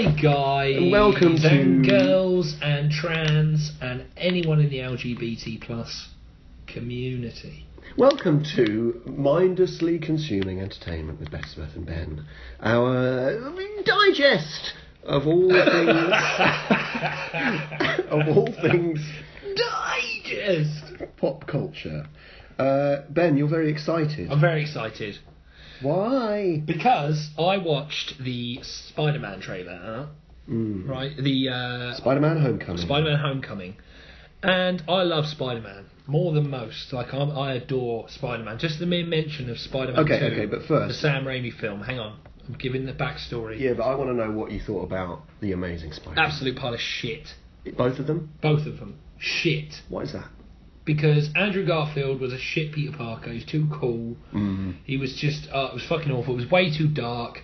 Hi guys, And welcome to and girls and trans and anyone in the LGBT plus community. Welcome to Mindlessly Consuming Entertainment with Betsworth and Ben, our digest of all things Digest. pop culture. Ben, you're very excited. I'm very excited Why? because I watched the Spider-Man trailer, right? The Spider-Man Homecoming. Spider-Man Homecoming, and I love Spider-Man more than most. Like I adore Spider-Man. Just the mere mention of Spider-Man 2, Okay, but first, the Sam Raimi film. Hang on, I'm giving the backstory. Yeah, but I want to know what you thought about The Amazing Spider-Man. Absolute pile of shit. Both of them? Both of them. Shit. Why is that? Because Andrew Garfield was a shit Peter Parker. He's too cool. He was just, it was fucking awful. It was way too dark.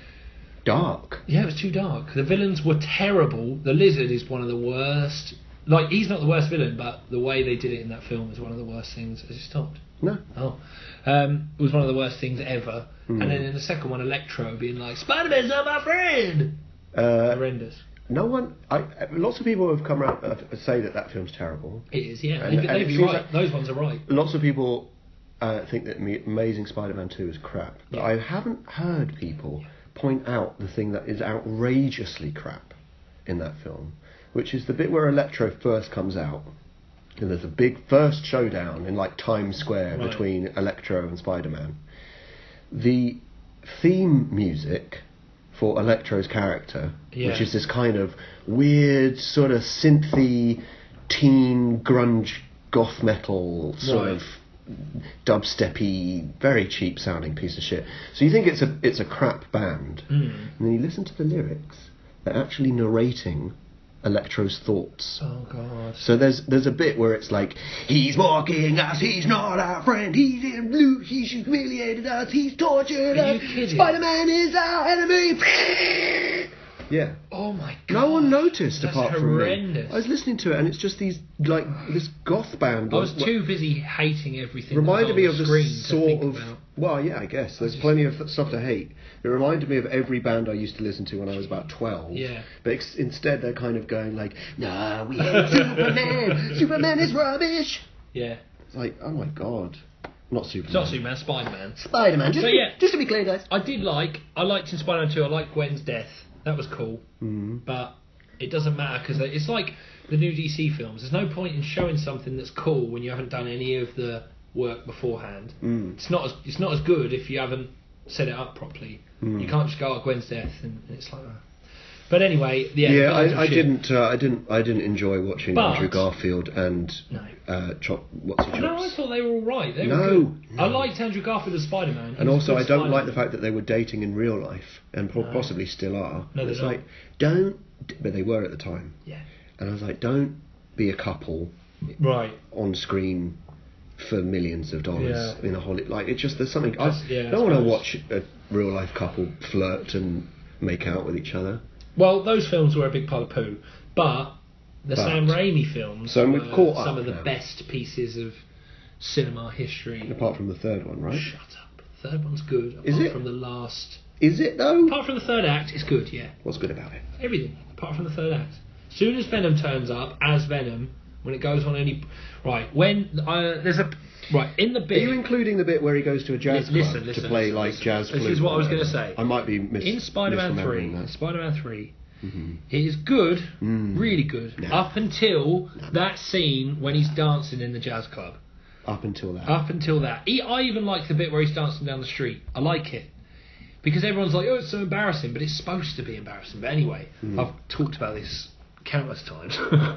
Dark? Yeah, it was too dark. The villains were terrible. The Lizard is one of the worst. Like, he's not the worst villain, but the way they did it in that film is one of the worst things. Has it stopped? No. Oh. It was one of the worst things ever. And then in the second one, Electro being like, Spider-Man's not my friend! Horrendous. No one. Lots of people have come around say that film's terrible. It is, yeah. And They'd it be seems right. like Those ones are right. Lots of people think that Amazing Spider-Man 2 is crap, but Yeah. I haven't heard people point out the thing that is outrageously crap in that film, which is the bit where Electro first comes out, and there's a big first showdown in like Times Square Right. between Electro and Spider-Man. The theme music for Electro's character, which is this kind of weird sort of synthy teen grunge goth metal sort Right. of dubsteppy, very cheap sounding piece of shit. So you think it's a crap band, and then you listen to the lyrics. They're actually narrating Electro's thoughts. Oh, God. So there's a bit where it's like, he's mocking us, he's not our friend, he's in blue, he's humiliated us, he's tortured Are us, you kidding? Spider-Man is our enemy. Yeah. Oh, my God. No one noticed That's apart horrendous. from me. I was listening to it and it's just these, like, this goth band. I was too busy hating everything. Reminded me that of was the on screen to sort think of... about. Well, yeah, I guess. There's plenty of stuff to hate. It reminded me of every band I used to listen to when I was about 12. Yeah. But instead they're kind of going like, no, we hate Superman. Superman is rubbish. Yeah. It's like, oh my God. Not Superman. It's not Superman, Spider-Man. Spider-Man. But yeah. Just to be clear, guys. I liked in Spider-Man 2, I liked Gwen's death. That was cool. But it doesn't matter because it's like the new DC films. There's no point in showing something that's cool when you haven't done any of the work beforehand. It's not as good if you haven't set it up properly. You can't just go out Gwen's death and it's like that. But anyway, Yeah, I didn't enjoy watching But- Andrew Garfield and No. What's his No, I chops. thought they were all right. They No, were good. no. I liked Andrew Garfield as Spider-Man. He And was also, a I good don't like Spider-Man. the fact that they were dating in real life, and possibly still are. No, they're it's not. like, but they were at the time. Yeah. And I was like, don't be a couple Right. on screen for millions of dollars Yeah. in a Hollywood. Like, it's just, there's something. I I don't want to suppose. watch a real life couple flirt and make out with each other. Well, those films were a big pile of poo, but the Sam Raimi films So were we've caught up some of the now. best pieces of cinema history. Apart from the third one, right? Shut up. The third one's good. Apart Is it? from the last... Is it though? Apart from the third act, it's good, yeah. What's good about it? Everything. Apart from the third act. Soon as Venom turns up, as Venom, when it goes on any... Right, when... there's a... Right, in the Are bit... you including the bit where he goes to a jazz club to play listen, like listen. jazz flute? This is what I was or going to whatever? say. I might be In Spider-Man 3, misremembering that. Spider-Man 3, it is good, really good, No. up until that scene when he's dancing in the jazz club. Up until that. Up until that. I even like the bit where he's dancing down the street. I like it. Because everyone's like, oh, it's so embarrassing, but it's supposed to be embarrassing. But anyway, I've talked about this countless times.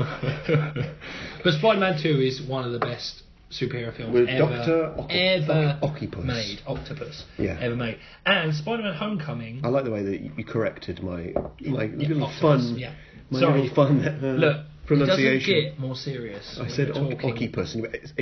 But Spider-Man 2 is one of the best superhero films With ever Octopus. made. Octopus. Yeah. Ever made. And Spider-Man Homecoming... I like the way that you corrected my little Octopus, fun. yeah. My Sorry. little fun Look, it pronunciation. doesn't get more serious. I when said we're talking. Occupus.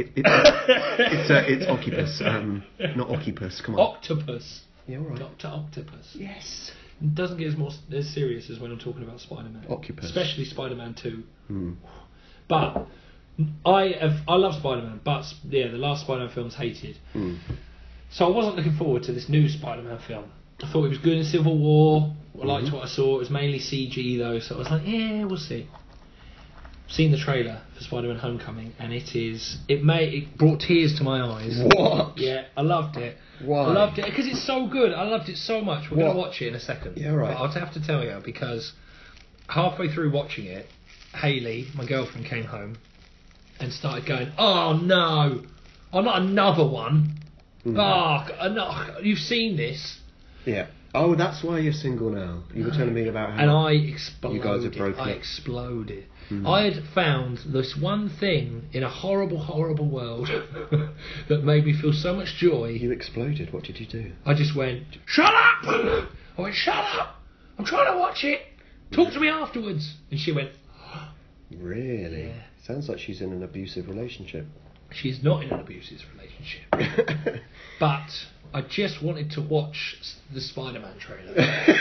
It's Occupus, not Occupus. Come on. Octopus. Yeah, all right. Dr. Octopus. Yes. It doesn't get as serious as when I'm talking about Spider-Man. Occupus. Especially Spider-Man 2. But I love Spider-Man, but yeah, the last Spider-Man film's hated. So I wasn't looking forward to this new Spider-Man film. I thought it was good in Civil War. I liked what I saw. It was mainly CG though, so I was like, yeah, we'll see. Seen the trailer for Spider-Man: Homecoming, and it brought tears to my eyes. What? Yeah, I loved it. Why? I loved it because it's so good. I loved it so much. We're going to watch it in a second. Yeah, right. But I'll have to tell you, because halfway through watching it, Hayley, my girlfriend, came home and started going, "Oh no, oh not another one! Oh, no, you've seen this." Yeah. Oh, that's why you're single now. You were telling me about how... And I exploded. You guys have broken I up. exploded. I had found this one thing in a horrible, horrible world that made me feel so much joy. You exploded. What did you do? I just went, "Shut up!" I went, "Shut up! I'm trying to watch it. Talk to me afterwards." And she went, Really? Yeah. Sounds like she's in an abusive relationship. "She's not in an abusive relationship." But I just wanted to watch the Spider-Man trailer.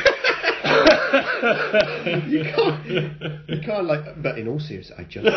You can't like. But in all seriousness, I just.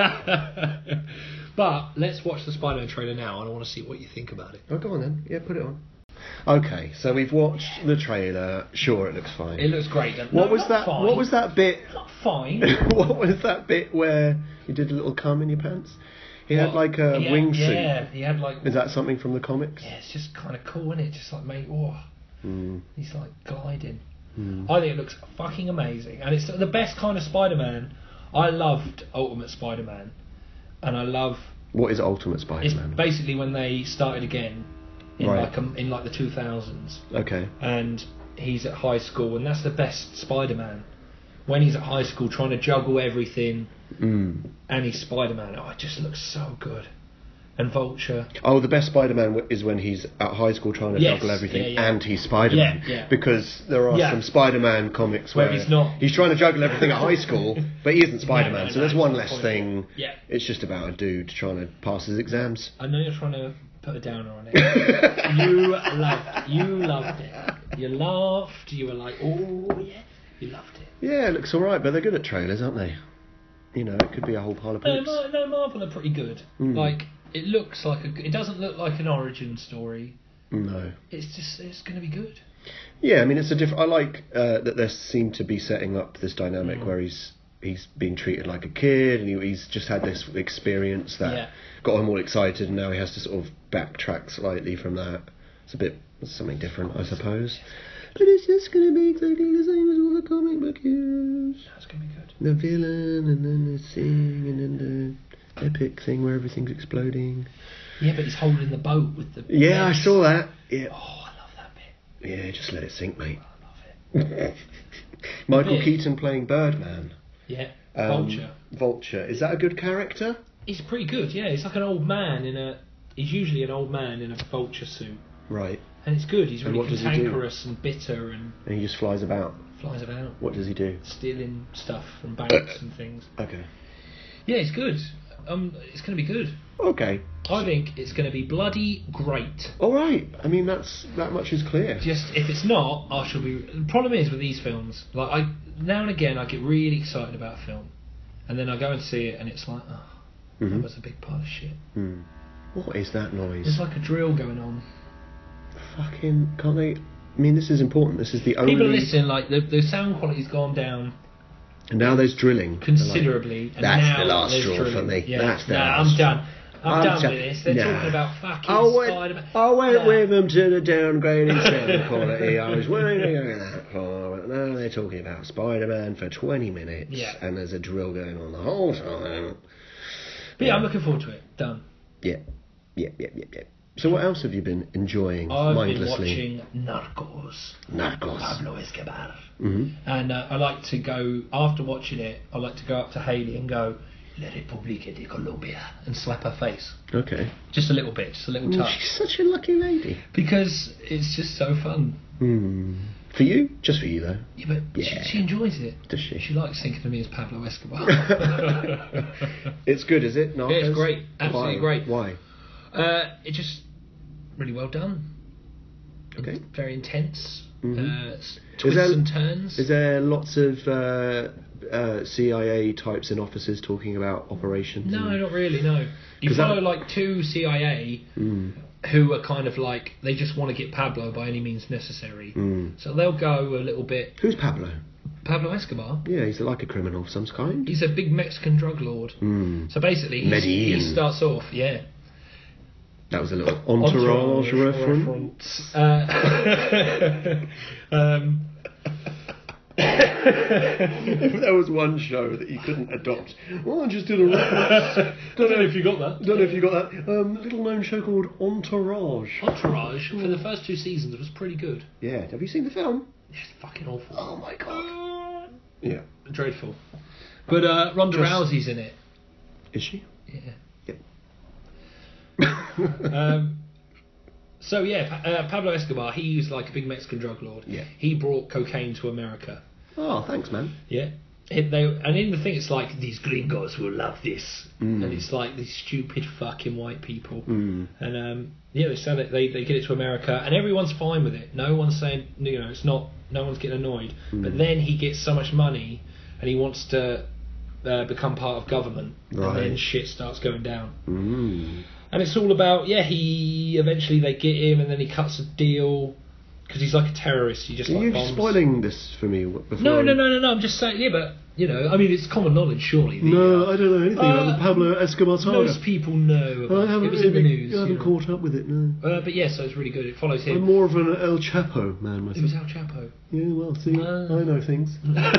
But let's watch the Spider-Man trailer now, and I want to see what you think about it. Oh, go on then. Yeah, put it on. Okay, so we've watched the trailer. Sure, it looks fine. It looks great. What was that? Fine. What was that bit? Not fine. What was that bit where you did a little cum in your pants? He had like a wingsuit. Yeah, he had like. Is that something from the comics? Yeah, it's just kind of cool, isn't it? Just like, mate, oh, he's like gliding. Mm. I think it looks fucking amazing, and it's the best kind of Spider-Man. I loved Ultimate Spider-Man, and I love. What is Ultimate It's Spider-Man? basically when they started again in Right. in the 2000s, Okay. and he's at high school, and that's the best Spider-Man. When he's at high school trying to juggle everything, and he's Spider-Man. Oh, it just looks so good. And Vulture. Oh, the best Spider-Man is when he's at high school trying to Yes, juggle everything, yeah. and he's Spider-Man. Yeah. Because there are some Spider-Man comics Where where he's not. He's trying to juggle everything at high school, but he isn't Spider-Man. no, so there's it's one not less point. thing. Yeah. It's just about a dude trying to pass his exams. I know you're trying to put a downer on it. You loved it. You laughed. You were like, oh yeah. You loved it. Yeah, it looks all right, but they're good at trailers, aren't they? You know, it could be a whole pile of poops. No, Marvel are pretty good. Like, it looks like it doesn't look like an origin story. No. It's going to be good. Yeah, I mean, it's a different. I like that they seem to be setting up this dynamic where he's been treated like a kid, and he's just had this experience that got him all excited, and now he has to sort of backtrack slightly from that. It's something different, I suppose. But it's just going to be exactly the same as all the comic book heroes. That's going to be good. The villain, and then the sing, and then the epic thing where everything's exploding. Yeah, but he's holding the boat with the. Yeah, legs. I saw that. Yeah. Oh, I love that bit. Yeah, just let it sink, mate. I love it. Michael Keaton playing Birdman. Yeah. Vulture. Vulture. Is that a good character? He's pretty good. Yeah, he's like an old man He's usually an old man in a vulture suit. Right. And it's good. He's And really what does he do? cantankerous and bitter and And he just flies about. flies about, What does he do? stealing stuff from banks and things. Okay. Yeah, it's good. It's going to be good. Okay. I think it's going to be bloody great. All right. I mean, that much is clear. Just if it's not, I shall be. The problem is with these films, like now and again, I get really excited about a film, and then I go and see it, and it's like, oh, that was a big pile of shit. What is that noise? There's like a drill going on. Fucking can't they? I mean, this is important. This is the only. People listen, like the sound quality's gone down And now there's drilling. considerably. Like, and that's now the last there's straw drilling. for me. Yeah. That's the I'm last done. I'm done done. with this. They're talking about fucking Spider-Man. I went Nah. with them to the downgraded sound quality. I was waiting on that for, but now they're talking about Spider-Man for 20 minutes, and there's a drill going on the whole time. But yeah, I'm looking forward to it. Done. Yeah. So what else have you been enjoying I've mindlessly? been watching Narcos. Narcos. Pablo Escobar. Mm-hmm. And I like to go, after watching it, I like to go up to Hayley and go, La República de Colombia, and slap her face. Okay. Just a little bit, just a little touch. She's such a lucky lady. Because it's just so fun. For you? Just for you, though. Yeah, but she enjoys it. Does she? She likes thinking of me as Pablo Escobar. It's good, is it? Narcos? Yeah, it's great. Absolutely great. Why? It just really well done. Okay. Very intense. Mm-hmm. Twists and turns. Is there lots of CIA types in offices talking about operations? No, not really, no. You follow like two CIA who are kind of like, they just want to get Pablo by any means necessary. So they'll go a little bit... Who's Pablo? Pablo Escobar? Yeah, he's like a criminal of some kind. He's a big Mexican drug lord. So basically, he starts off, That was a little entourage reference. If there was one show that you couldn't adopt, well, I just did a reference. Don't know if you got that. Don't know if you got that. Little known show called Entourage. Entourage, for the first 2 seasons, was pretty good. Yeah, have you seen the film? It's fucking awful. Oh my god. Yeah. Dreadful. But Ronda Rousey's in it. Is she? Yeah. Yep. So Pablo Escobar, he's like a big Mexican drug lord. Yeah. He brought cocaine to America. Oh, thanks, man. Yeah. And in the thing, it's like, these gringos will love this. And it's like these stupid fucking white people. And they sell it. They get it to America, and everyone's fine with it. No one's saying, it's not. No one's getting annoyed. But then he gets so much money, and he wants to become part of government, and then shit starts going down. And it's all about, he eventually they get him, and then he cuts a deal because he's like a terrorist. He just Are you bombs. spoiling this for me? Before No. I'm just saying, but it's common knowledge, surely. I don't know anything about the Pablo Escobar saga. Most people know about it. It was in the news. I haven't caught up with it, no. But so it's really good. It follows him. I'm more of an El Chapo man myself. It was El Chapo. Yeah, well, see, I know things.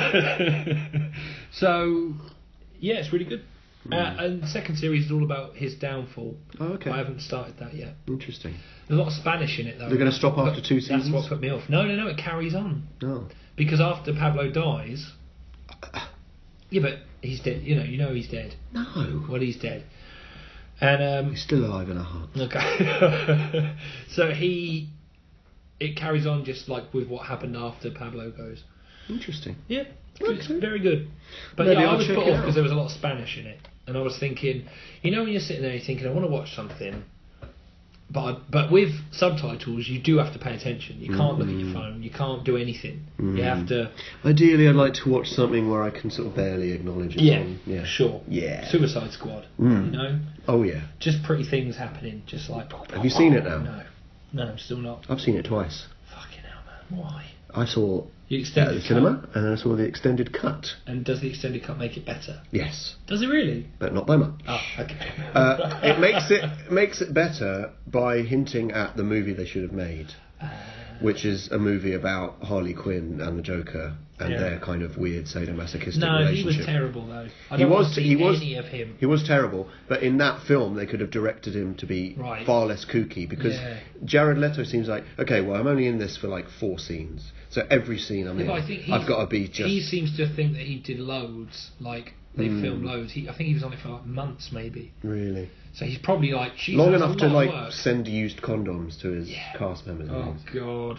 So, it's really good. And the second series is all about his downfall. Oh, okay. I haven't started that yet. Interesting. There's a lot of Spanish in it, though. They're going to stop after 2 seasons? That's what put me off. No, it carries on. Oh. Because after Pablo dies... Yeah, but he's dead. You know he's dead. No. Well, he's dead. And he's still alive in our hearts. Okay. So it carries on just like with what happened after Pablo goes. Interesting. Yeah. It's very good. But Maybe I was check put it off out. because there was a lot of Spanish in it. And I was thinking, when you're sitting there, you're thinking, I want to watch something. But with subtitles, you do have to pay attention. You can't look at your phone. You can't do anything. You have to... Ideally, I'd like to watch something where I can sort of barely acknowledge it. Yeah, sure. Yeah. Suicide Squad, Oh, yeah. Just pretty things happening, just like... Have you seen it now? No, still not. I've seen it twice. Fucking hell, man. Why? I saw the at extended the cut. cinema, and then I saw the extended cut. And does the extended cut make it better? Yes. Does it really? But not by much. Oh, okay. It makes it better by hinting at the movie they should have made, which is a movie about Harley Quinn and the Joker and their kind of weird sadomasochistic relationship. He was terrible though. I don't want to see any of him. He was terrible, but in that film they could have directed him to be far less kooky because Jared Leto seems like, okay, well I'm only in this for like 4 scenes, so every scene I'm in, I've got to be just... He seems to think that he did loads, like they filmed loads. I think he was on it for like months maybe. Really? So he's probably like... long enough to like send used condoms to his cast members. Oh god.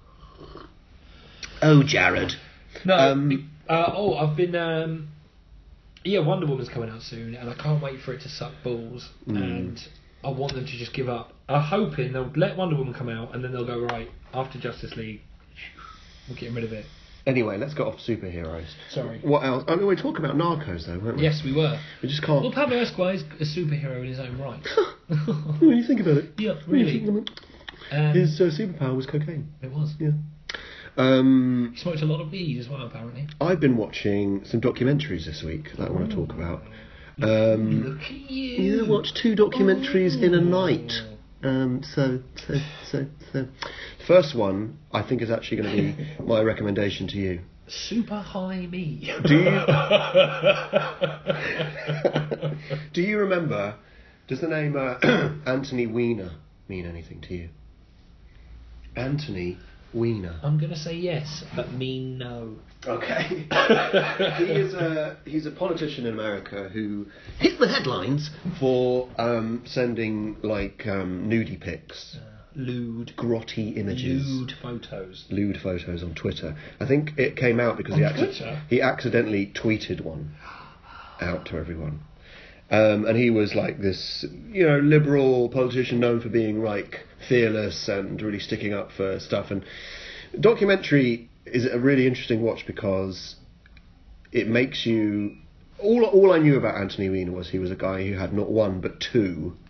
Oh, Jared. No. I've been. Wonder Woman's coming out soon, and I can't wait for it to suck balls. And I want them to just give up. I'm hoping they'll let Wonder Woman come out, and then they'll go right after Justice League. We're getting rid of it. Anyway, let's get off superheroes. Sorry. What else? I mean, we were talking about Narcos, though, weren't we? Yes, we were. We just can't. Well, Pablo Escobar is a superhero in his own right. When you think about it. Yeah, really. His superpower was cocaine. It was. Yeah. He smoked a lot of weed as well, apparently. I've been watching some documentaries this week that I want to talk about. Look at you. Yeah, I watched 2 documentaries in a night. So. First one, I think, is actually going to be my recommendation to you. Super high me. Do you remember? Does the name Anthony Weiner mean anything to you? Anthony Weiner. I'm going to say yes, but mean no. Okay. He's a politician in America who hit the headlines for sending like nudie pics. Lewd. Grotty images. Lewd photos on Twitter. I think it came out because he accidentally tweeted one out to everyone. And he was like this, liberal politician known for being like fearless and really sticking up for stuff. And documentary is a really interesting watch because it makes you... All I knew about Anthony Weiner was he was a guy who had not 1 but 2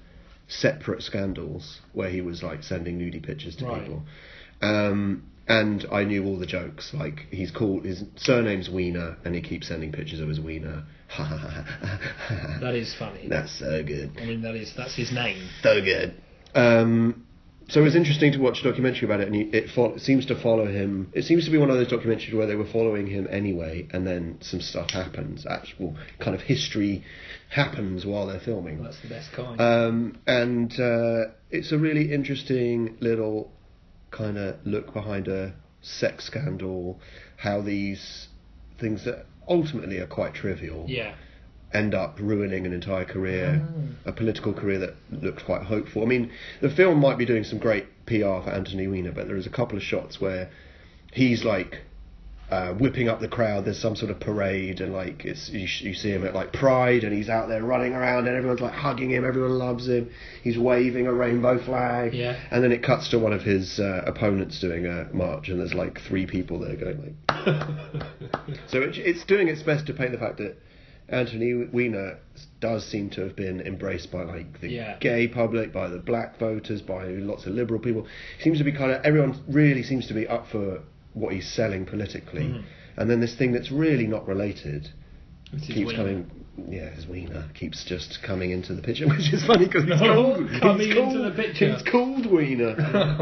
separate scandals where he was like sending nudie pictures to Right. people. And I knew all the jokes. Like, he's called, his surname's Wiener, and he keeps sending pictures of his wiener. That is funny. That's so good. I mean, that's his name. So good. So it was interesting to watch a documentary about it, and it seems to follow him. It seems to be one of those documentaries where they were following him anyway, and then some stuff happens. Actual kind of history happens while they're filming. Well, that's the best kind. And it's a really interesting little kind of look behind a sex scandal, how these things that ultimately are quite trivial end up ruining an entire career, a political career that looked quite hopeful. I mean, the film might be doing some great PR for Anthony Weiner, but there is a couple of shots where he's like whipping up the crowd. There's some sort of parade, and like you see him at like Pride, and he's out there running around, and everyone's like hugging him. Everyone loves him. He's waving a rainbow flag, and then it cuts to one of his opponents doing a march, and there's like 3 people there going like. So it's doing its best to paint the fact that Anthony Weiner does seem to have been embraced by like the gay public, by the black voters, by lots of liberal people. Seems to be everyone really seems to be up for what he's selling politically, and then this thing that's really not related keeps coming. Yeah, his wiener keeps just coming into the picture, which is funny because it's called into the picture. It's called Wiener.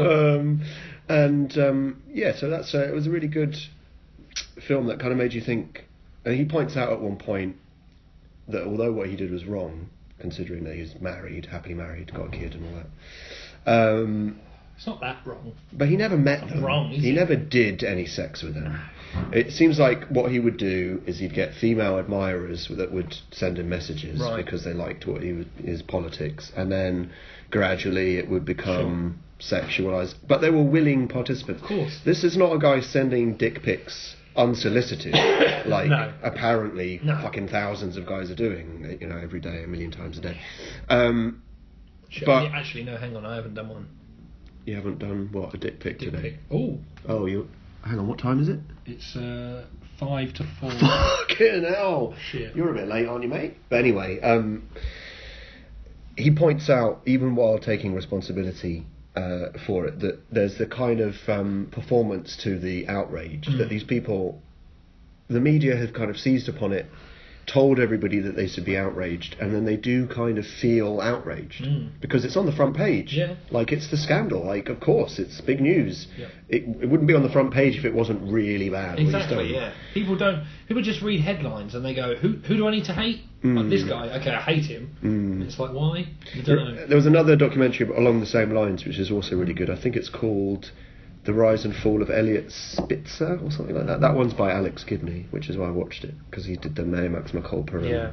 So that's it was a really good film that kind of made you think. And he points out at one point that although what he did was wrong, considering that he's married, happily married, got a kid and all that. It's not that wrong. But he never met them. Wrong, he never did any sex with them. It seems like what he would do is he'd get female admirers that would send him messages because they liked what his politics, and then gradually it would become sexualized. But they were willing participants. Of course. This is not a guy sending dick pics unsolicited, like apparently fucking thousands of guys are doing, every day, 1 million times a day. Actually, no, hang on, I haven't done one. You haven't done what, a dick pic today? Oh, hang on, what time is it? It's 5 to 4. Fucking hell! Shit. You're a bit late, aren't you, mate? But anyway, he points out, even while taking responsibility for it, that there's the kind of performance to the outrage that these people, the media have kind of seized upon it, told everybody that they should be outraged, and then they do kind of feel outraged because it's on the front page. Like, it's the scandal. Like, of course, it's big news. It wouldn't be on the front page if it wasn't really bad. Exactly. Yeah. People just read headlines and they go, who do I need to hate? Like this guy. Okay, I hate him. And it's like, why? I don't know. There was another documentary along the same lines, which is also really good. I think it's called The Rise and Fall of Elliot Spitzer or something like that. That one's by Alex Gibney, which is why I watched it, because he did the Max McCulper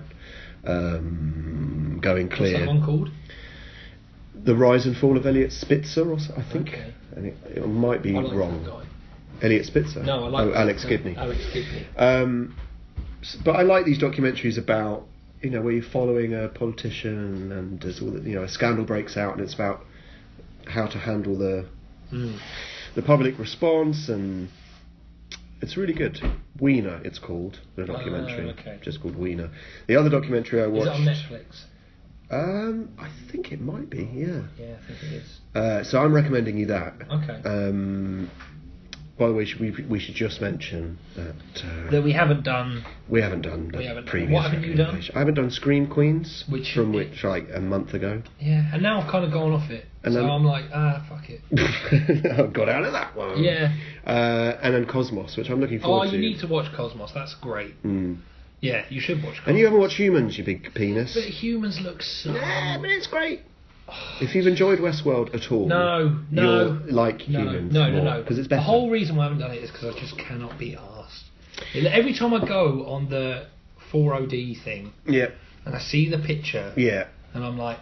and Going Clear. What's that one called? The Rise and Fall of Elliot Spitzer, or I think. Okay. And it might be wrong. Elliot Spitzer? No, I like Alex Gibney. Alex Gibney. But I like these documentaries about, where you're following a politician and there's all a scandal breaks out, and it's about how to handle the public response, and it's really good. Wiener, it's called, the documentary. Just called Wiener. The other documentary I watched... Is it on Netflix? I think it might be, yeah. Yeah, I think it is. So I'm recommending you that. Okay. By the way, we should just mention that we haven't done... We haven't done the previous... What haven't you done? I haven't done Scream Queens, which like a month ago. Yeah, and now I've kind of gone off it. And so I'm like, fuck it. I've got out of that one. Yeah. And then Cosmos, which I'm looking forward to. You need to watch Cosmos. That's great. Yeah, you should watch Cosmos. And you haven't watched Humans, you big penis. But Humans look so... Yeah, but it's great. If you've enjoyed Westworld at all, you'll like Humans more, because it's better. The whole reason why I haven't done it is because I just cannot be arsed. Every time I go on the 4OD thing, and I see the picture, and I'm like,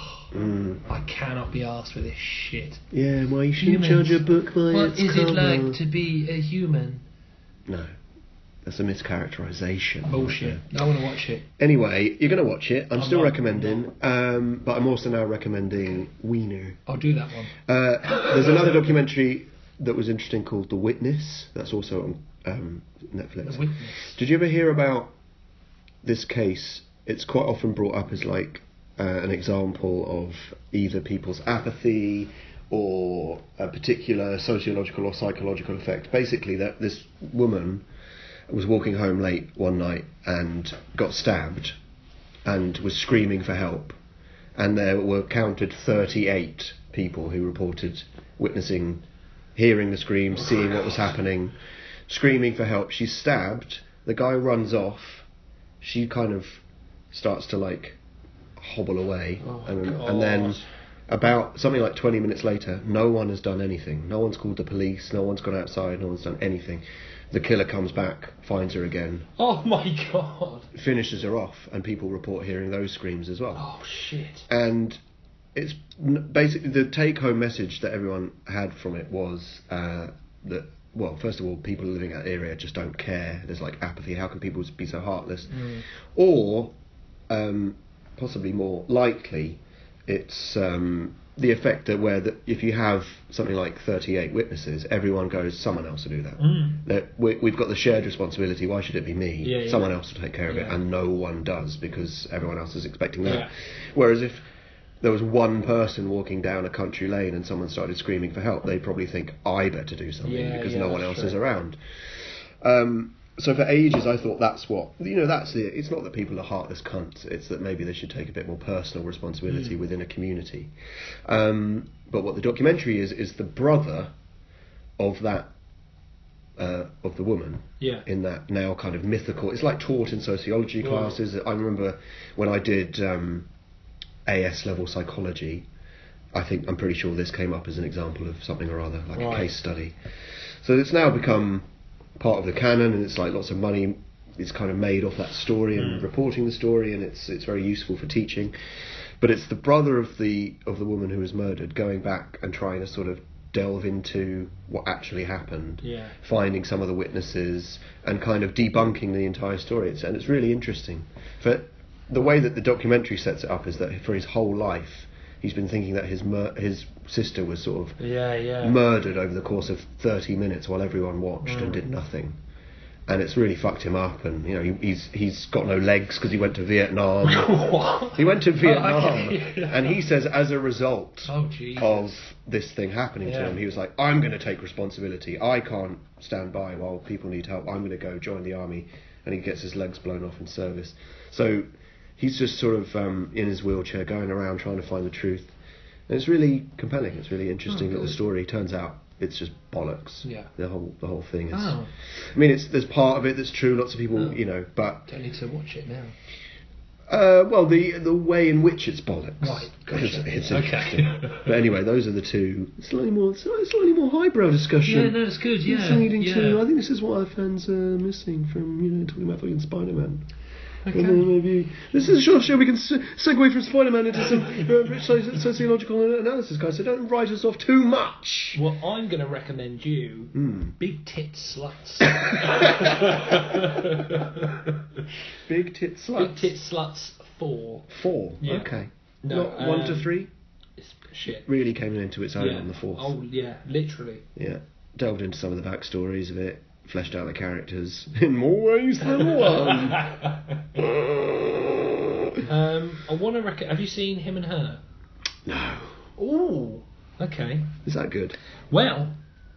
I cannot be arsed with this shit. Yeah, why you shouldn't judge a book by what its is cover. It like to be a human? No. That's a mischaracterization. Bullshit. I want to watch it. Anyway, you're going to watch it. I'm still recommending, but I'm also now recommending Wiener. I'll do that one. There's another documentary that was interesting called The Witness. That's also on Netflix. The Witness. Did you ever hear about this case? It's quite often brought up as like an example of either people's apathy or a particular sociological or psychological effect. Basically, that this woman was walking home late one night and got stabbed and was screaming for help, and there were counted 38 people who reported witnessing, hearing the scream, seeing what was happening, screaming for help. She's stabbed, the guy runs off, she kind of starts to like hobble away, and then about something like 20 minutes later, no one has done anything. No one's called the police, no one's gone outside, no one's done anything. The killer comes back, finds her again. Oh my god. Finishes her off, and people report hearing those screams as well. Oh shit. And it's basically the take-home message that everyone had from it was that, well, first of all, people living in that area just don't care. There's like apathy. How can people be so heartless? Or, possibly more likely, it's the effect that if you have something like 38 witnesses, everyone goes, someone else will do that. That we've got the shared responsibility. Why should it be me? Yeah. Someone else will take care of it, and no one does because everyone else is expecting that. Whereas if there was one person walking down a country lane and someone started screaming for help, they'd probably think, I better do something because no one else is around. So for ages I thought that's it's not that people are heartless cunts, it's that maybe they should take a bit more personal responsibility within a community. But what the documentary is the brother of that of the woman in that now kind of mythical, it's like taught in sociology classes. I remember when I did AS level psychology, I'm pretty sure this came up as an example of something or other, like a case study. So it's now become part of the canon, and it's like lots of money is kind of made off that story and reporting the story, and it's very useful for teaching. But it's the brother of the woman who was murdered going back and trying to sort of delve into what actually happened, finding some of the witnesses and kind of debunking the entire story. And it's really interesting. For the way that the documentary sets it up is that for his whole life he's been thinking that his sister was sort of murdered over the course of 30 minutes while everyone watched and did nothing. And it's really fucked him up, and he's got no legs because he went to Vietnam. He went to Vietnam, and he says as a result of this thing happening to him, he was like, I'm going to take responsibility. I can't stand by while people need help. I'm going to go join the army. And he gets his legs blown off in service. So he's just sort of in his wheelchair going around trying to find the truth. And it's really compelling. It's really interesting little story. Turns out it's just bollocks. Yeah. The whole thing is. I mean, there's part of it that's true. Lots of people, but don't need to watch it now. Well, the way in which it's bollocks. Right. Gotcha. It's interesting. But anyway, those are the two. Slightly more highbrow discussion. Yeah, no, it's good. Yeah. It's leading to. I think this is what our fans are missing from talking about fucking Spider-Man. Okay. Maybe this is a short show. We can segue from Spider-Man into some sociological analysis, guys. So don't write us off too much. Well, I'm going to recommend you Big Tit Sluts. Big Tit Sluts. Big Tit Sluts 4. 4. Yeah. Okay. No, not 1 to 3. It's shit. Really came into its own on the 4th. Oh yeah, literally. Yeah. Delved into some of the backstories of it. Fleshed out the characters in more ways than one. I want to have you seen Him and Her? No. Ooh. Okay. Is that good? Well,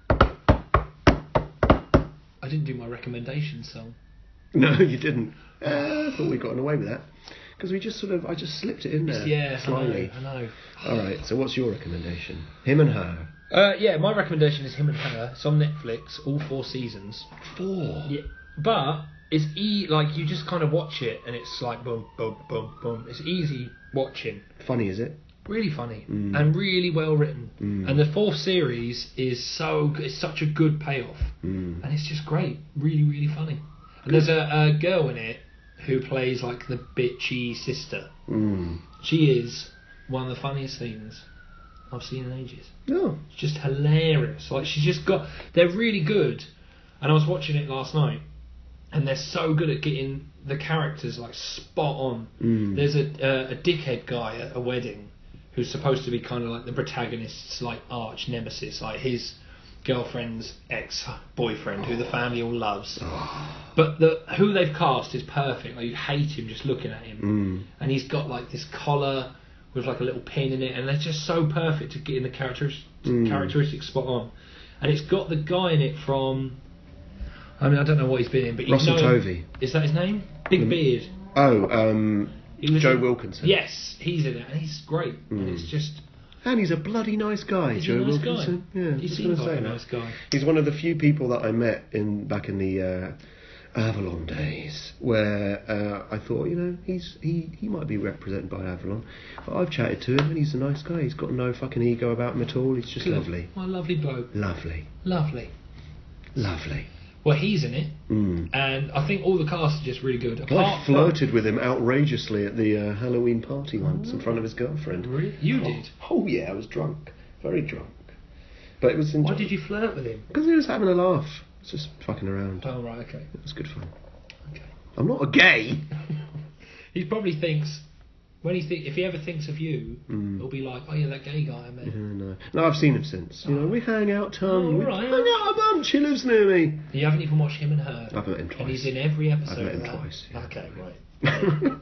I didn't do my recommendation song. No, you didn't. I thought we'd gotten away with that because I just slipped it in there. Yeah, slyly. I know. All right. So what's your recommendation? Him and Her. My recommendation is Him and Her. It's on Netflix, all 4 seasons. 4? Yeah, but it's like you just kind of watch it and it's like boom, boom, boom, boom. It's easy watching. Funny, is it? Really funny and really well written. And the 4th series is it's such a good payoff, and it's just great, really, really funny. And there's a girl in it who plays like the bitchy sister. She is one of the funniest things I've seen in ages. No. It's just hilarious. Like they're really good. And I was watching it last night, and they're so good at getting the characters like spot on. There's a dickhead guy at a wedding who's supposed to be kind of like the protagonist's like arch nemesis. Like his girlfriend's ex-boyfriend, who the family all loves. But who they've cast is perfect. Like, you hate him just looking at him. And he's got like this collar with like a little pin in it, and they're just so perfect to get in the characteristics spot on. And it's got the guy in it from, I mean, I don't know what he's been in, but you Russell know Tovey. Is that his name? Big beard. Joe Wilkinson. Yes, he's in it, and he's great. And it's just. And he's a bloody nice guy, Joe Wilkinson. Yeah, he seems like a nice guy. He's one of the few people that I met back in the Avalon days, where I thought, he might be represented by Avalon. But I've chatted to him, and he's a nice guy. He's got no fucking ego about him at all. He's just lovely. What a lovely bloke. Lovely. Well, he's in it, and I think all the cast are just really good. I flirted with him outrageously at the Halloween party once in front of his girlfriend. Really? You did? Oh yeah, I was drunk, very drunk. But it was. Why did you flirt with him? Because he was having a laugh. It's just fucking around. Oh right, okay. It was good fun. Okay. I'm not a gay. He probably thinks. If he ever thinks of you, he'll be like, "Oh yeah, that gay guy I met." Yeah, no, I've seen him since. We hang out, Tom. Oh, We right. hang out a bunch. He lives near me. You haven't even watched Him and Her. I've met him twice. And he's in every episode. I've met him of that. twice. Yeah. Okay, right.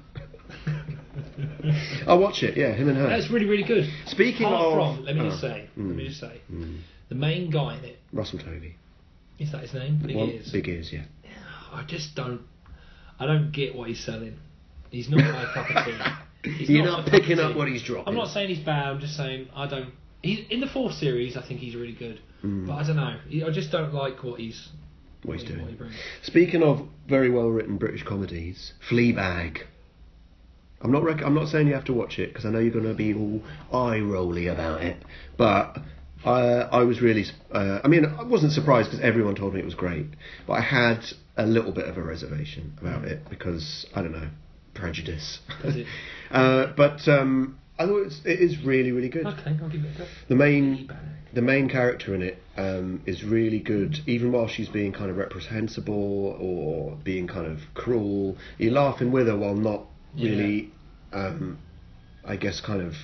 I'll watch it. Yeah, Him and Her. That's really, really good. Speaking Apart of, from, let me just say, the main guy in it. Russell Tovey. Is that his name? Big Ears. Big Ears, yeah. I just don't. I don't get what he's selling. He's not my cup of tea. You're not picking up what he's dropping. I'm not saying he's bad. I'm just saying I don't. He's in the 4th series. I think he's really good, but I don't know. I just don't like what he's doing. What he brings. Speaking of very well written British comedies, Fleabag. I'm not saying you have to watch it because I know you're going to be all eye rolly about it, but I was really. I wasn't surprised because everyone told me it was great, but I had a little bit of a reservation about it because I don't know. Prejudice. Is it? But I thought it is really, really good. Okay, I'll give it a go. The main character in it is really good, even while she's being kind of reprehensible or being kind of cruel. You're laughing with her while not really, I guess, kind of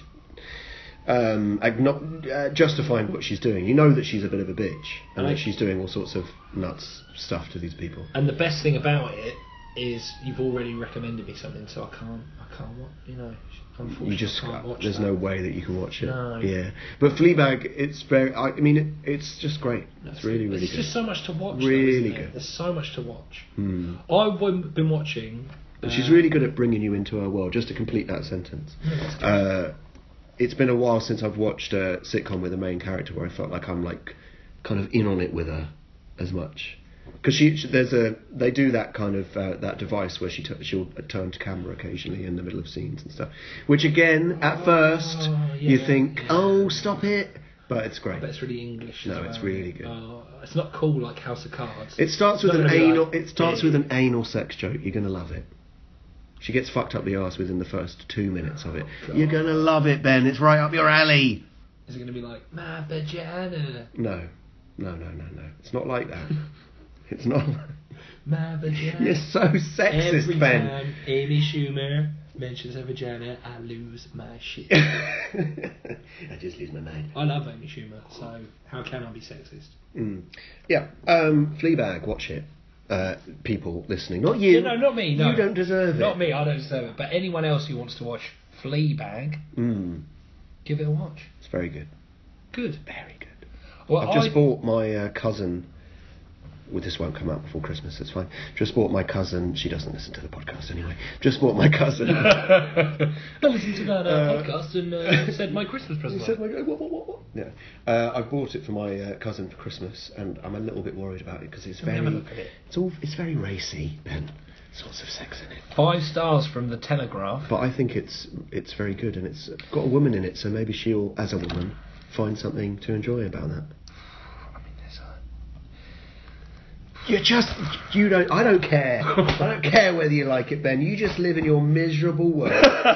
justifying what she's doing. You know that she's a bit of a bitch and that she's doing all sorts of nuts stuff to these people. And the best thing about it is you've already recommended me something, so I can't unfortunately you just can't watch there's that. no way that you can watch it. No. Yeah, but Fleabag, it's very. It's just great. It's really, really good. There's just so much to watch. Really good. There's so much to watch. I've been watching. But she's really good at bringing you into her world. Just to complete that sentence. It's been a while since I've watched a sitcom with a main character where I felt like I'm like kind of in on it with her as much. Because they do that kind of that device where she'll turn to camera occasionally in the middle of scenes and stuff. Which again, at first, you think, oh, stop it, but it's great. But it's really English. No, it's really good. It's not cool like House of Cards. It starts with an anal. It starts with an anal sex joke. You're gonna love it. She gets fucked up the arse within the first 2 minutes of it. You're gonna love it, Ben. It's right up your alley. Is it gonna be like my vagina? No. It's not like that. It's not. My vagina. You're so sexist, Every Ben. time Amy Schumer mentions her vagina, I lose my shit. I just lose my mind. I love Amy Schumer, so how can I be sexist? Yeah. Fleabag, watch it. People listening, not you. No, not me. No, you don't deserve it. Not me. I don't deserve it. But anyone else who wants to watch Fleabag, give it a watch. It's very good. Good. Very good. Well, I've just bought my cousin. Well, this won't come out before Christmas, it's fine. Just bought my cousin, she doesn't listen to the podcast anyway, just bought my cousin. I listened to that podcast and said my Christmas present. Said what? Yeah. I bought it for my cousin for Christmas, and I'm a little bit worried about it because it's very... Have a look at it. It's very racy, Ben. Lots of sex in it. 5 stars from the Telegraph. But I think it's very good, and it's got a woman in it, so maybe she'll, as a woman, find something to enjoy about that. I don't care. I don't care whether you like it, Ben. You just live in your miserable world.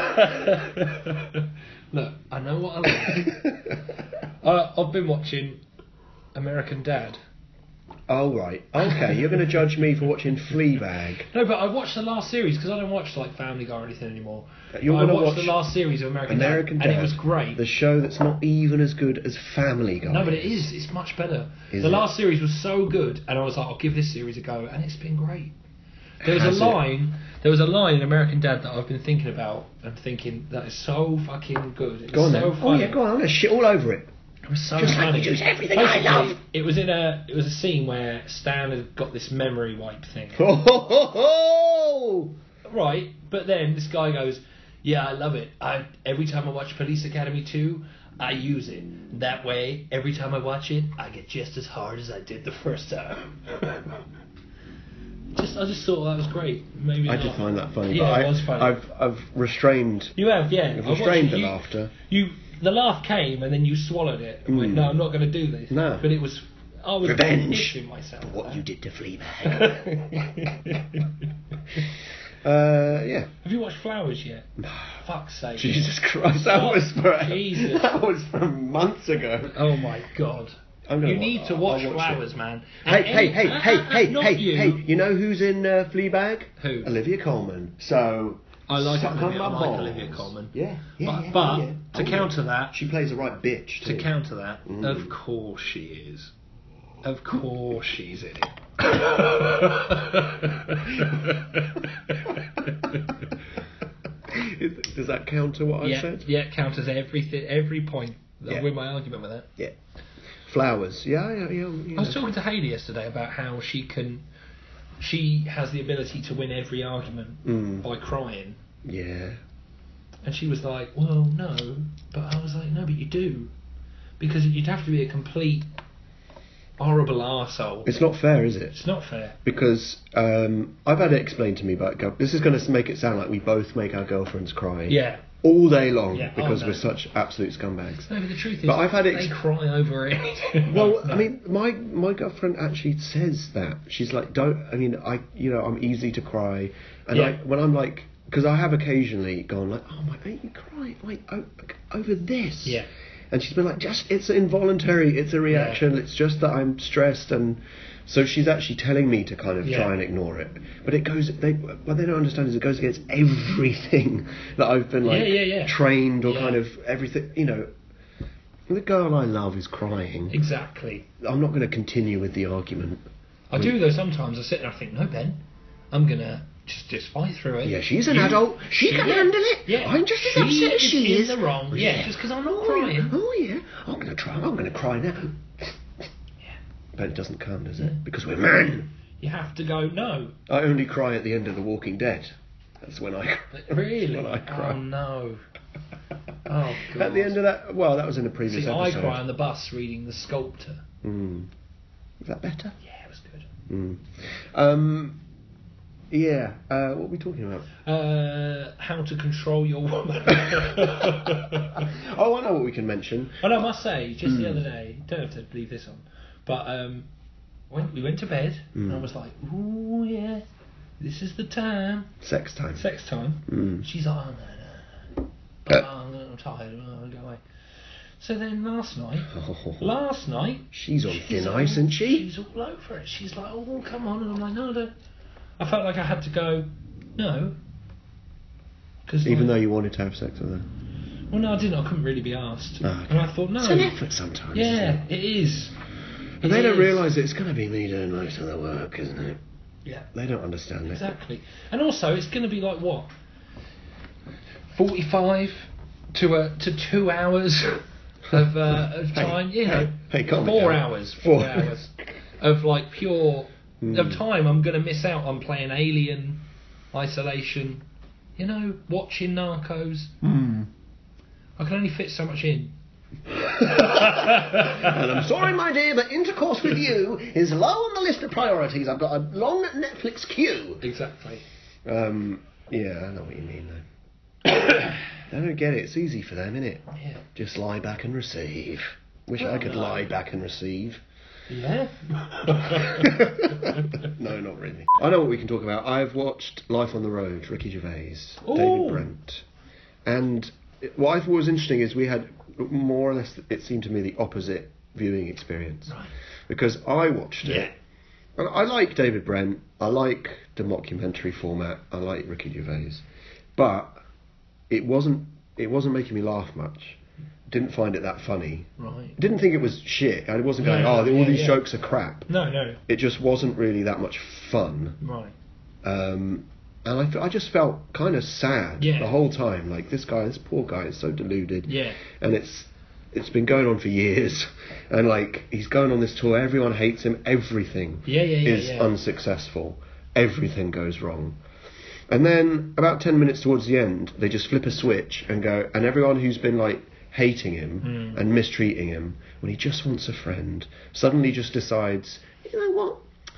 Look, I know what I like. I've been watching American Dad. Oh, right. Okay, you're going to judge me for watching Fleabag. No, but I watched the last series because I don't watch like Family Guy or anything anymore. You're I going to watched watch the last series of American Dad, and it was great. The show that's not even as good as Family Guy. No, but it is. It's much better. Is the it? last series was so good, and I was like, I'll give this series a go, and it's been great. There was Has a it? line. There was a line in American Dad that I've been thinking about and thinking that is so fucking good. It's Go on so then. funny. Oh, yeah, go on. I'm going to shit all over it. It was so Just like funny. we do everything I love. It was it was a scene where Stan had got this memory wipe thing. Oh! Right, but then this guy goes, "Yeah, I love it. Every time I watch Police Academy 2, I use it. That way, every time I watch it, I get just as hard as I did the first time." I just thought that was great. Maybe I not. did find that funny. Yeah, but it was funny. I've restrained. You have, yeah. I've restrained the laughter. The laugh came and then you swallowed it and went, "No, I'm not going to do this." No. But I was Revenge pushing myself. for what you did to Fleabag. Yeah. Have you watched Flowers yet? Fuck's sake. Jesus Christ, that was from months ago. Oh my god. You need to watch Flowers, man. Hey, Not you. hey, you know who's in Fleabag? Who? Olivia Colman. So... I like suck on my balls. Olivia Colman. Yeah. But to counter that... She plays a right bitch, too. To counter that, of course she is. Of course she's in it. Does that counter what I said? Yeah, it counters everything, every point. I'll Yeah. win my argument with that. Yeah. Flowers. Yeah. I was talking to Hayley yesterday about how she has the ability to win every argument by crying. Yeah. And she was like, "Well, no," but I was like, "No, but you do, because you'd have to be a complete horrible arsehole." It's not fair, is it? It's not fair. Because I've had it explained to me by this is going to make it sound like we both make our girlfriends cry. Yeah. All day long, Yeah. because Oh, we're no. such absolute scumbags. No, but the truth is, But I've had they cry over it. Well, No. I mean, my girlfriend actually says that. She's like, I'm easy to cry, and Yeah. when I'm like, because I have occasionally gone like, "Oh my, mate, you cry like over this." Yeah. And she's been like, it's involuntary, it's a reaction, it's just that I'm stressed, and so she's actually telling me to kind of try and ignore it. But it goes, what they don't understand is it goes against everything that I've been trained or kind of everything, the girl I love is crying. Exactly. I'm not going to continue with the argument. I do though sometimes. I sit there and I think, no, Ben, I'm gonna just fight through it. Yeah, she's an adult. She can handle it. Yeah. I'm just as upset as she is. in the wrong. Yeah, just because I'm not crying. Oh yeah. I'm going to cry now. But it doesn't come, does it? Because we're men. You have to go, no. I only cry at the end of The Walking Dead. That's when I cry. Really? That's when I cry. Oh no. Oh god. At the end of that, well, that was in a previous See, episode. I cry on the bus reading The Sculptor. Is that better? Yeah, it was good. Yeah. What are we talking about? How to control your woman. Oh, I know what we can mention. And I must say, just the other day, don't have to leave this on, but we went to bed and I was like, "Ooh yeah, this is the time." Sex time. Sex time. She's like, "Oh no, I'm tired. I'll go away." So then last night, she's on thin ice, isn't she? She's all over it. She's like, "Oh, come on," and I'm like, "No, don't." I felt like I had to go, no. Even though you wanted to have sex with her? Well, no, I didn't. I couldn't really be asked. Oh, okay. And I thought, no. It's an effort sometimes. Yeah, it is. And they don't realise it's going to be me doing most of the work, isn't it? Yeah. They don't understand it. Exactly. And also, it's going to be like, what? 45 to 2 hours of time? Hey, calm 4 down. hours. 4 hours of like pure... of time I'm going to miss out on playing Alien, Isolation, watching Narcos. I can only fit so much in. And I'm sorry, my dear, but intercourse with you is low on the list of priorities. I've got a long Netflix queue. Exactly. Yeah, I know what you mean, though. They don't get it. It's easy for them, innit? Yeah. Just lie back and receive. Wish I could lie back and receive. Yeah. No, not really. I know what we can talk about. I've watched Life on the Road, Ricky Gervais, David Brent. And what I thought was interesting is we had more or less, it seemed to me, the opposite viewing experience. Right. Because I watched it And I like David Brent. I like the mockumentary format. I like Ricky Gervais, but it wasn't making me laugh much. Didn't find it that funny. Right. Didn't think it was shit. I wasn't going, all these jokes are crap. No. It just wasn't really that much fun. Right. And I just felt kind of sad the whole time. Like, this poor guy is so deluded. Yeah. And it's been going on for years. And, like, he's going on this tour. Everyone hates him. Everything is unsuccessful. Everything goes wrong. And then, about 10 minutes towards the end, they just flip a switch and go... And everyone who's been, like, hating him and mistreating him, when he just wants a friend, suddenly just decides, you know what?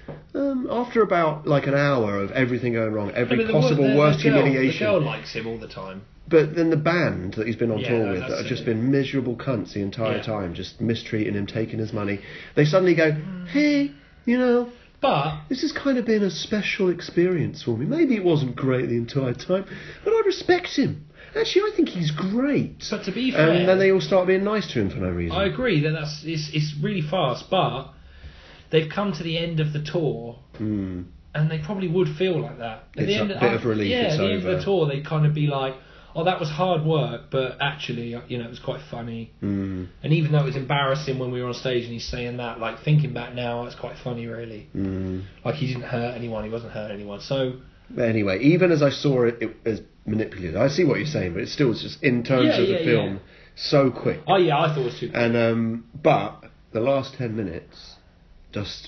After about like an hour of everything going wrong, worst humiliation. The girl likes him all the time. But then the band that he's been on tour with, that have just been miserable cunts the entire time, just mistreating him, taking his money, they suddenly go, hey, you know, but this has kind of been a special experience for me. Maybe it wasn't great the entire time, but I respect him. Actually, I think he's great. But to be fair... And then they all start being nice to him for no reason. I agree that it's really fast, but they've come to the end of the tour, and they probably would feel like that. At It's the end a bit of relief. Yeah, it's at the end over. of the tour, they'd kind of be like, oh, that was hard work, but actually, you know, it was quite funny. And even though it was embarrassing when we were on stage and he's saying that, like, thinking back now, it's quite funny, really. Like, he didn't hurt anyone, he wasn't hurting anyone, so... But anyway, even as I saw it as manipulative, I see what you're saying, but it still was just, in terms of the film, so quick. Oh, yeah, I thought it was too quick. And, but, the last 10 minutes, just,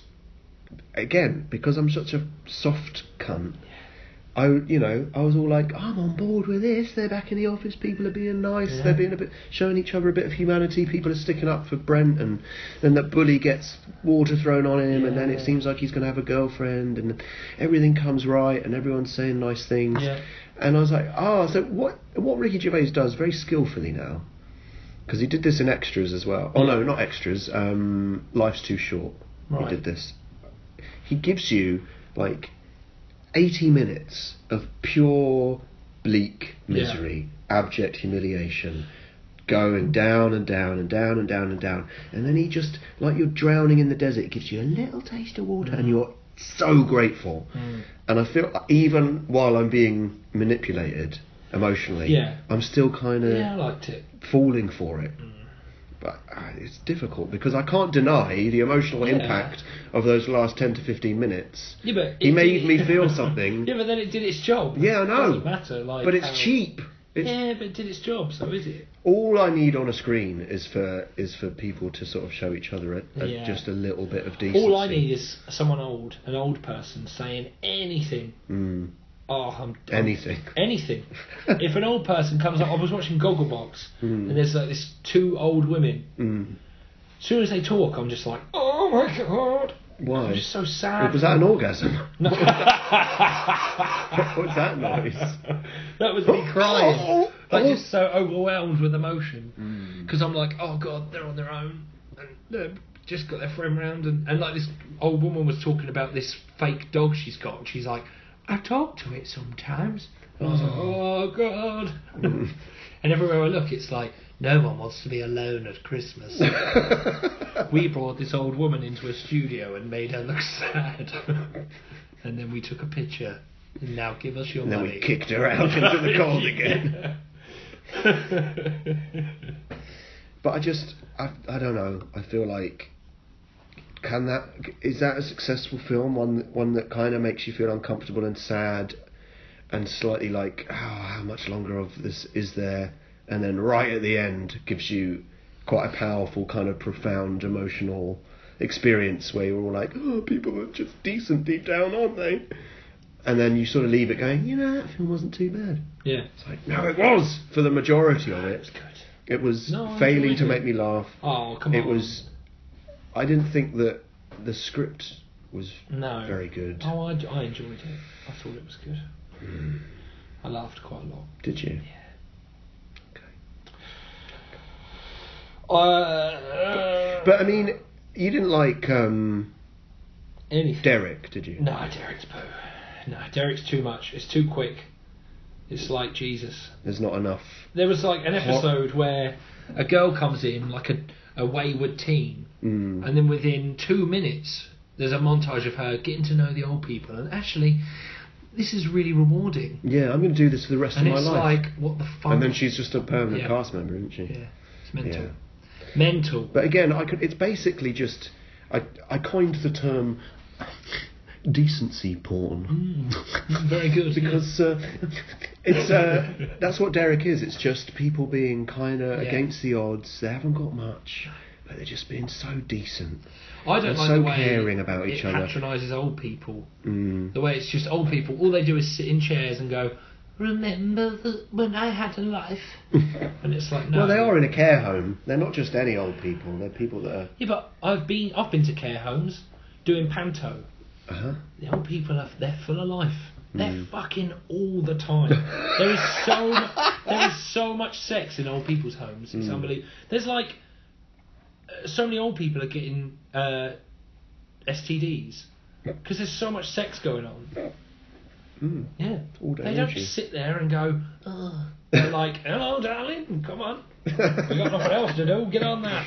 again, because I'm such a soft cunt, I was all like, I'm on board with this. They're back in the office. People are being nice. They're being showing each other a bit of humanity. People are sticking up for Brent, and then that bully gets water thrown on him, and then it seems like he's going to have a girlfriend, and everything comes right, and everyone's saying nice things. And I was like, so what Ricky Gervais does very skillfully now, because he did this in Extras as well. Oh no, not Extras. Life's Too Short. He did this. He gives you like 80 minutes of pure bleak misery, abject humiliation, going down and down and down and down and down, and then he just, like you're drowning in the desert, gives you a little taste of water, and you're so grateful. And I feel like even while I'm being manipulated emotionally, I'm still kind of I liked it. falling for it. But it's difficult because I can't deny the emotional impact of those last 10 to 15 minutes. Yeah, but he made me feel something. Yeah, but then it did its job. Yeah, I know. It doesn't matter. Like, but it's cheap. Yeah, but it did its job, so is it? All I need on a screen is for people to sort of show each other just a little bit of decency. All I need is someone old, an old person, saying anything. Anything. Anything. If an old person comes up, I was watching Gogglebox, and there's like this two old women. As soon as they talk, I'm just like, oh my god. Why? I'm just so sad. Was that an orgasm? No. What was that noise? That was me crying. Like, just so overwhelmed with emotion. Because I'm like, oh god, they're on their own, and they've just got their friend round, and like this old woman was talking about this fake dog she's got, and she's like, I talk to it sometimes. And I was like, oh god. And everywhere I look, it's like, no one wants to be alone at Christmas. We brought this old woman into a studio and made her look sad. And then we took a picture. And now give us your money. And then we kicked her out into the cold again. But I don't know. I feel like, is that a successful film? One that kind of makes you feel uncomfortable and sad, and slightly like, how much longer of this is there? And then right at the end gives you quite a powerful, kind of profound, emotional experience where you're all like, oh, people are just decent deep down, aren't they? And then you sort of leave it going, that film wasn't too bad. Yeah. It's like, no, it was, for the majority of it. It was good. It was failing to make me laugh. Oh, come on. It was... I didn't think that the script was very good. Oh, I enjoyed it. I thought it was good. I laughed quite a lot. Did you? Yeah. But I mean, you didn't like anything. Derek, did you? No, Derek's poo. No, Derek's too much. It's too quick. It's like Jesus. There's not enough. There was like an episode where a girl comes in, like a wayward teen, and then within 2 minutes there's a montage of her getting to know the old people, and actually, this is really rewarding. Yeah, I'm going to do this for the rest of my life. And it's like, what the fuck? And then she's just a permanent cast member, isn't she? Yeah, it's mental. Yeah. Mental. But again, it's basically just... I coined the term decency porn. Very good. Because it's that's what Derek is. It's just people being kind of against the odds. They haven't got much, but they're just being so decent. I don't like so the way caring about each other. It patronises old people. The way it's just old people. All they do is sit in chairs and go, "Remember when I had a life?" And it's like, no. Well, they are in a care home. They're not just any old people. They're people that are... Yeah, but I've been to care homes doing panto. The old people they're full of life. They're fucking all the time. There is so much sex in old people's homes. It's unbelievable. There's like so many old people are getting STDs because there's so much sex going on. Yeah, they don't just sit there and go, "Ugh." They're like, "Hello, darling, come on, we got nothing else to do. Get on that."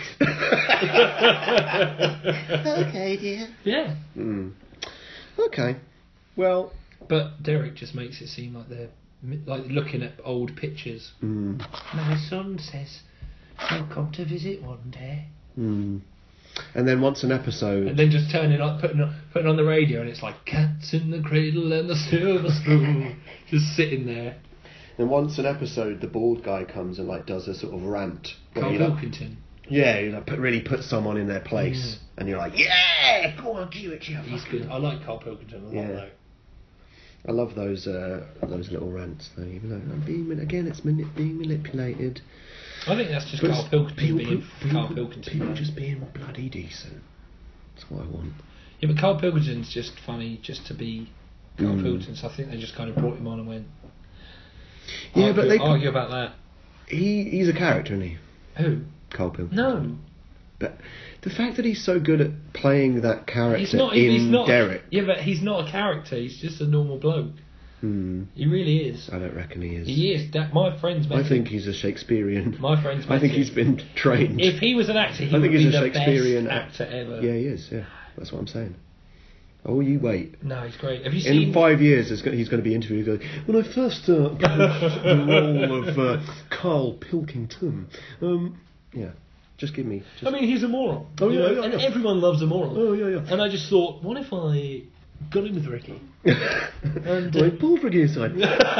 Okay, dear. Yeah. Okay. Well, but Derek just makes it seem like they're like looking at old pictures. My son says he'll come to visit one day. And then once an episode... And then just putting on the radio, and it's like, "Cats in the cradle and the silver spoon," just sitting there. And once an episode, the bald guy comes and like does a sort of rant. Carl Pilkington. Yeah, you know, really put someone in their place, and you're like, "Yeah, go on, do it, you." He's good. I like Carl Pilkington a lot, though. I love those little rants, though. Even though it's being manipulated. I think that's just Carl Pilkington being Carl Pilkington. People just being bloody decent. That's what I want. Yeah, but Carl Pilkington's just funny just to be Carl Pilkington, so I think they just kind of brought him on and went... Yeah, but they argue about that. He's a character, isn't he? Who? Carl Pilkington. No. But the fact that he's so good at playing that character he's not, Derek... Yeah, but he's not a character, he's just a normal bloke. He really is. I don't reckon he is. He is. My friends... I think he's a Shakespearean... My friends... I think he's been trained. If he was an actor, he would be the best actor ever. Yeah, he is, yeah. That's what I'm saying. Oh, you wait. No, he's great. Have you seen... In 5 years, he's going to be interviewed going, "When I first approached the role of Carl Pilkington..." Yeah, just give me... I mean, he's a moron. Oh, yeah, and everyone loves a moron. Oh, yeah. And I just thought, what if I got in with Ricky? And I pulled Ricky aside.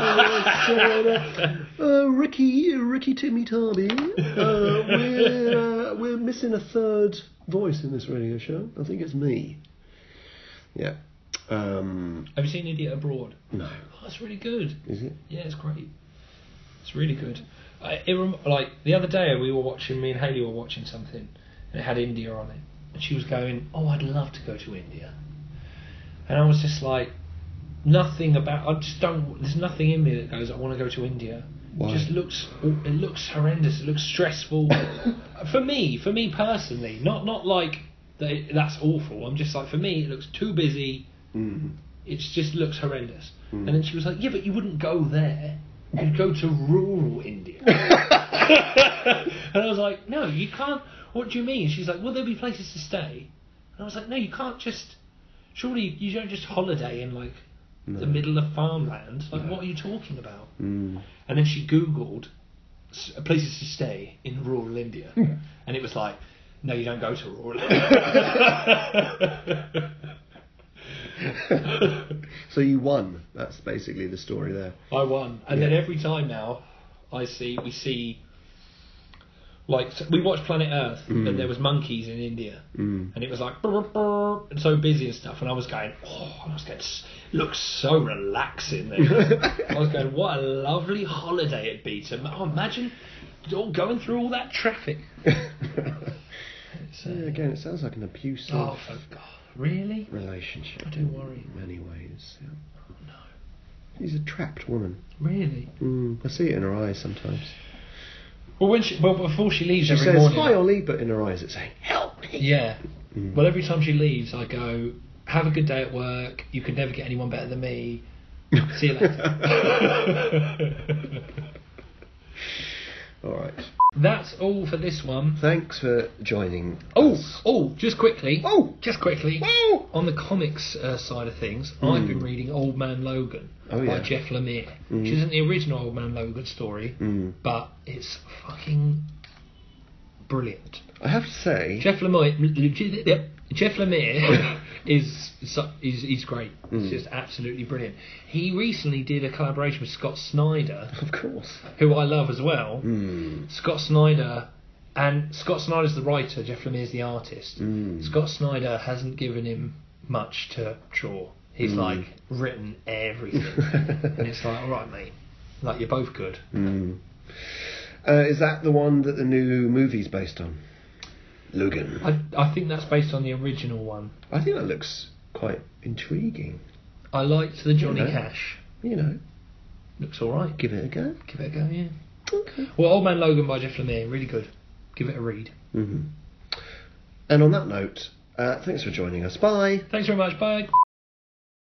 Ricky Timmy Tarby. We're missing a third voice in this radio show. I think it's me. Yeah. Have you seen Idiot Abroad? No. Oh, it's really good. Is it? Yeah, it's great. It's really good. Like the other day, me and Hayley were watching something, and it had India on it, and she was going, "Oh, I'd love to go to India," and I was just like, there's nothing in me that goes, "I want to go to India." Why? It looks horrendous. It looks stressful. for me personally, not like that's awful. I'm just like, for me, it looks too busy. It just looks horrendous. And then she was like, "Yeah, but you wouldn't go there. You'd go to rural India." And I was like, "No, you can't. What do you mean?" She's like, "Well, there'll be places to stay." And I was like, "No, you can't just. Surely you don't just holiday in like the middle of farmland. Like, what are you talking about?" And then she Googled places to stay in rural India, and it was like, "No, you don't go to rural India." So you won. That's basically the story there. I won, and then every time now, we see, like, we watched Planet Earth, and there was monkeys in India, and it was like burr, burr, and so busy and stuff, and I was going, it looks so relaxing there. I was going, what a lovely holiday it'd be to imagine going through all that traffic. Again, it sounds like an abusive. Oh, for God. Really? Relationship. I do worry. In many ways. Yeah. Oh, no. She's a trapped woman. Really? I see it in her eyes sometimes. Well, before she leaves, she every says morning, "Hi, Ollie," but in her eyes it's saying "Help me." Yeah. Well, every time she leaves, I go, "Have a good day at work. You could never get anyone better than me. See you later." All right. that's all for this one. Thanks for joining us. Just quickly. Oh! On the comics side of things, I've been reading Old Man Logan by Jeff Lemire, which isn't the original Old Man Logan story, but it's fucking brilliant. I have to say, Jeff Lemire he's great. It's just absolutely brilliant. He recently did a collaboration with Scott Snyder, of course, who I love as well. Scott Snyder's the writer, Jeff Lemire's the artist. Scott Snyder hasn't given him much to draw. He's like written everything, and it's like, all right, mate, like you're both good. Is that the one that the new movie's based on? Logan. I think that's based on the original one. I think that looks quite intriguing. I liked the Johnny Cash. Looks alright. Give it a go. Yeah. Okay. Well, Old Man Logan by Jeff Lemire, really good. Give it a read. And on that note, thanks for joining us. Bye. Thanks very much. Bye.